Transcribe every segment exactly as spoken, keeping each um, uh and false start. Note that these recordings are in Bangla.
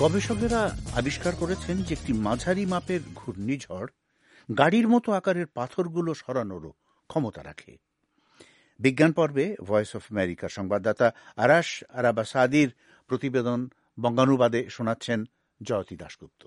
গবেষকেরা আবিষ্কার করেছেন যে একটি মাঝারি মাপের ঘূর্ণিঝড় গাড়ির মতো আকারের পাথরগুলো সরানোরও ক্ষমতা রাখে। বিজ্ঞান পর্বে ভয়েস অফ আমেরিকার সংবাদদাতা আরাশ আরাবাসাদির প্রতিবেদন বঙ্গানুবাদে শোনাচ্ছেন জয়তী দাশগুপ্ত।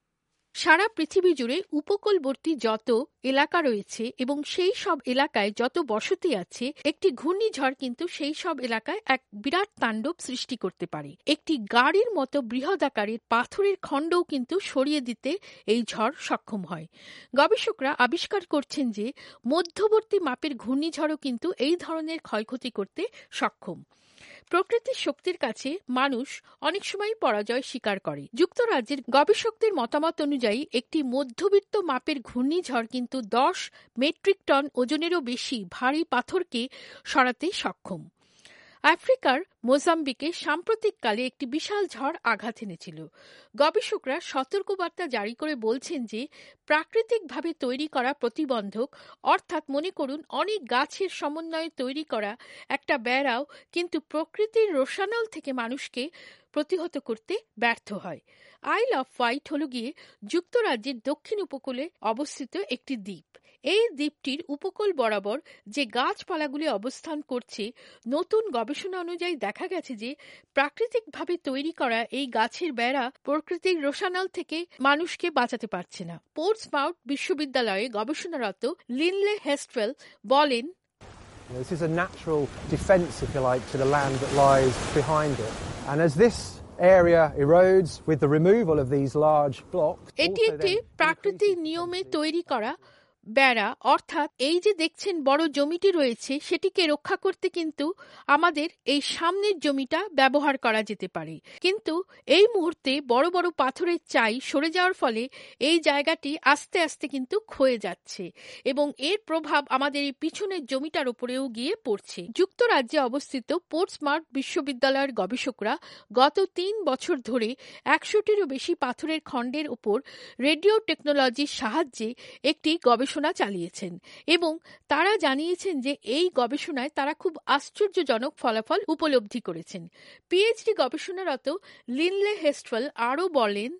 সারা পৃথিবী জুড়ে উপকূলবর্তী যত এলাকা রয়েছে এবং সেই সব এলাকায় যত বসতি আছে, একটি ঘূর্ণিঝড় কিন্তু সেই সব এলাকায় এক বিরাট তাণ্ডব সৃষ্টি করতে পারে। একটি গাড়ির মতো বৃহদাকারের পাথরের খণ্ডও কিন্তু সরিয়ে দিতে এই ঝড় সক্ষম হয়। গবেষকরা আবিষ্কার করছেন যে মধ্যবর্তী মাপের ঘূর্ণিঝড়ও কিন্তু এই ধরনের ক্ষয়ক্ষতি করতে সক্ষম। প্রকৃতির শক্তির কাছে মানুষ অনেক সময় পরাজয় স্বীকার করে। যুক্তরাজ্যের গবেষকদের মতামত অনুযায়ী একটি মধ্যবিত্ত মাপের ঘূর্ণিঝড় কিন্তু দশ মেট্রিক টন ওজনেরও বেশি ভারী পাথরকে সরাতে সক্ষম। আফ্রিকার মোজাম্বিকে সাম্প্রতিককালে একটি বিশাল ঝড় আঘাত এনেছিল। গবেষকরা সতর্কবার্তা জারি করে বলছেন যে প্রাকৃতিকভাবে তৈরি করা প্রতিবন্ধক, অর্থাৎ মনে করুন অনেক গাছের সমন্বয়ে তৈরি করা একটা বেড়াও কিন্তু প্রকৃতির রোষানল থেকে মানুষকে প্রতিহত করতে ব্যর্থ হয়। আইল অফ ওয়াইট হল গিয়ে যুক্তরাজ্যের দক্ষিণ উপকূলে অবস্থিত একটি দ্বীপ। এই দ্বীপটির উপকূল বরাবর যে গাছপালাগুলি অবস্থান করছে, নতুন গবেষণা অনুযায়ী দেখা গেছে যে প্রাকৃতিকভাবে তৈরি করা এই গাছের বেড়া প্রকৃতির রোষানল থেকে মানুষকে বাঁচাতে পারছে না। পোর্টসমাউথ বিশ্ববিদ্যালয়ে গবেষণারত লিনলে হেস্টফেল বলেন, This is a natural defence, if you like, to the land that lies behind it. And as this area erodes with the removal of these large blocks, এটি একটি প্রাকৃতিক নিয়মে তৈরি করা বেড়া, অর্থাৎ এই যে দেখছেন বড় জমিটি রয়েছে সেটিকে রক্ষা করতে কিন্তু আমাদের এই সামনের জমিটা ব্যবহার করা যেতে পারে। কিন্তু এই মুহূর্তে বড় বড় পাথরের চাই সরে যাওয়ার ফলে এই জায়গাটি আস্তে আস্তে কিন্তু ক্ষয়ে যাচ্ছে এবং এর প্রভাব আমাদের এই পিছনের জমিটার উপরেও গিয়ে পড়ছে। যুক্তরাজ্যে অবস্থিত পোর্টসমাউথ বিশ্ববিদ্যালয়ের গবেষকরা গত তিন বছর ধরে একশোটিরও বেশি পাথরের খণ্ডের উপর রেডিও টেকনোলজির সাহায্যে একটি গবেষণা গবেষণা চালিয়েছেন এবং তারা জানিয়েছেন যে এই গবেষণায় তারা খুব আশ্চর্যজনক ফলাফল উপলব্ধি করেছেন। পিএইচডি গবেষণারত লিনলে হেস্টফেল আরও বলেন,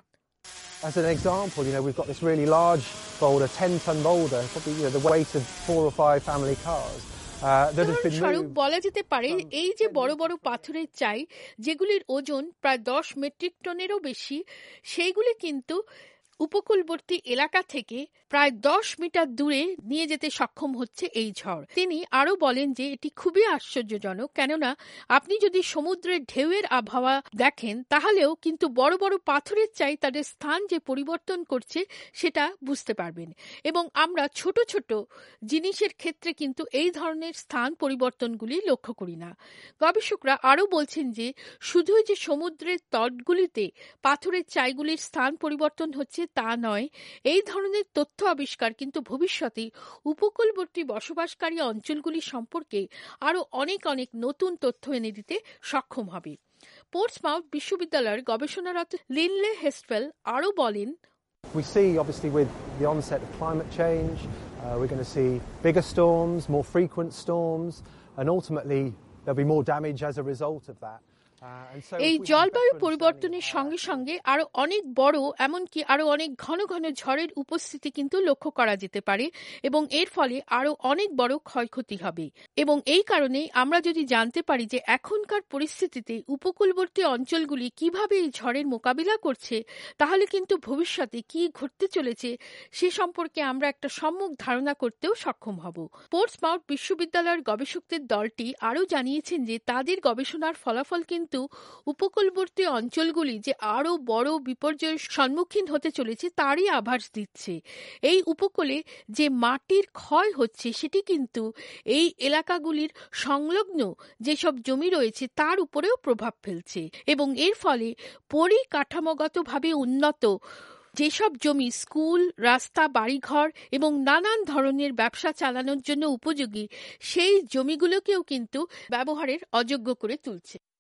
As an example, you know, we've got this really large boulder, ten ton boulder, probably you know, the weight of four or five family cars. উদাহরণস্বরূপ বলা যেতে পারে এই যে বড় বড় পাথরের চাই যেগুলির ওজন প্রায় দশ মেট্রিক টনেরও বেশি, সেইগুলি কিন্তু উপকূলবর্তী এলাকা থেকে প্রায় দশ মিটার দূরে নিয়ে যেতে সক্ষম হচ্ছে এই ঝড়। তিনি আরও বলেন যে এটি খুবই আশ্চর্যজনক, কেননা আপনি যদি সমুদ্রের ঢেউয়ের আবহাওয়া দেখেন তাহলেও কিন্তু বড় বড় পাথরের চাই তাদের স্থান যে পরিবর্তন করছে সেটা বুঝতে পারবেন এবং আমরা ছোট ছোট জিনিসের ক্ষেত্রে কিন্তু এই ধরনের স্থান পরিবর্তনগুলি লক্ষ্য করি না। গবেষকরা আরও বলছেন যে শুধুই যে সমুদ্রের তটগুলিতে পাথরের চাইগুলির স্থান পরিবর্তন হচ্ছে তা নয়, এই ধরনের তথ্য আবিষ্কার কিন্তু ভবিষ্যতে উপকূলবর্তী বসবাসকারী অঞ্চলগুলি সম্পর্কে আরও অনেক অনেক নতুন তথ্য এনে দিতে সক্ষম হবে। পোর্টসমাউথ বিশ্ববিদ্যালয়ের গবেষণারত লিনলে হেস্টফেল আরও বলেন, We see obviously with the onset of climate change, uh, we're going to see bigger storms, more frequent storms, and ultimately there'll be more damage as a result of that. এই জলবায়ু পরিবর্তনের সঙ্গে সঙ্গে আরো অনেক বড়, এমনকি আরো অনেক ঘন ঘন ঝড়ের উপস্থিতি কিন্তু লক্ষ্য করা যেতে পারে এবং এর ফলে আরো অনেক বড় ক্ষয়ক্ষতি হবে। এবং এই কারণেই আমরা যদি জানতে পারি যে এখনকার পরিস্থিতিতে উপকূলবর্তী অঞ্চলগুলি কিভাবে এই ঝড়ের মোকাবিলা করছে, তাহলে কিন্তু ভবিষ্যতে কি ঘটতে চলেছে সে সম্পর্কে আমরা একটা সম্যক ধারণা করতেও সক্ষম হব। পোর্টসমাউথ বিশ্ববিদ্যালয়ের গবেষকদের দলটি আরও জানিয়েছেন যে তাদের গবেষণার ফলাফল কিন্তু উপকূলবর্তী অঞ্চলগুলি যে আরো বড় বিপর্যয়ের সম্মুখীন হতে চলেছে তারই আভাস দিচ্ছে। এই উপকূলে যে মাটির ক্ষয় হচ্ছে সেটি কিন্তু এই এলাকাগুলির সংলগ্ন যেসব জমি রয়েছে তার উপরেও প্রভাব ফেলছে এবং এর ফলে পরিকাঠামোগতভাবে উন্নত যেসব জমি স্কুল, রাস্তা, বাড়িঘর এবং নানান ধরনের ব্যবসা চালানোর জন্য উপযোগী সেই জমিগুলোকেও কিন্তু ব্যবহারের অযোগ্য করে তুলছে।